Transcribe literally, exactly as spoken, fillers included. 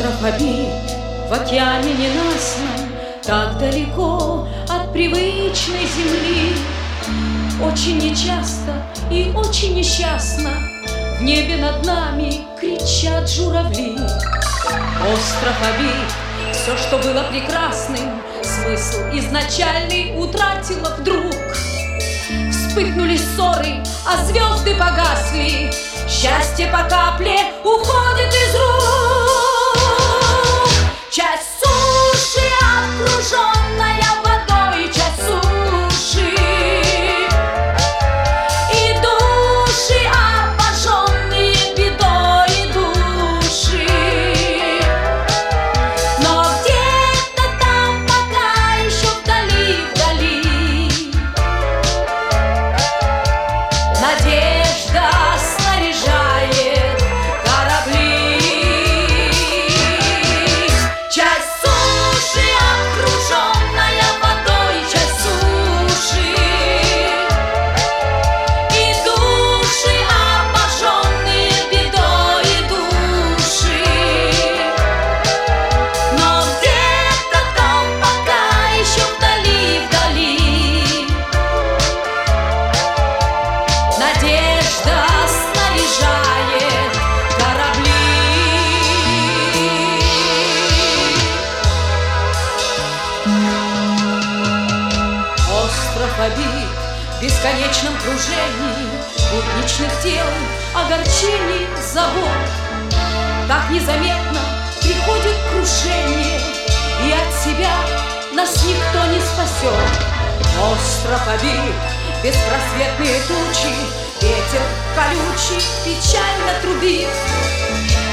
Остров обид в океане ненастном, так далеко от привычной земли. Очень нечасто и очень несчастно в небе над нами кричат журавли. Остров обид, все, что было прекрасным, смысл изначальный утратило вдруг. Вспыхнули ссоры, а звезды погасли, счастье по капле уходит из рук. Часть суши, окруженная водой, часть суши, и души, обожженные бедой души. Но где-то там, пока еще вдали, вдали, надежда снаряжает корабли. Часть суши, окруженная водой, часть суши, и души, обожженные бедой души. Но где-то там, пока еще вдали, вдали, надежда снаряжает корабли. Остров обид в бесконечном кружении будничных дел, огорчений, забот. Так незаметно приходит крушение, и от себя нас никто не спасет. Остров обид, беспросветные тучи, ветер колючий печально трубит.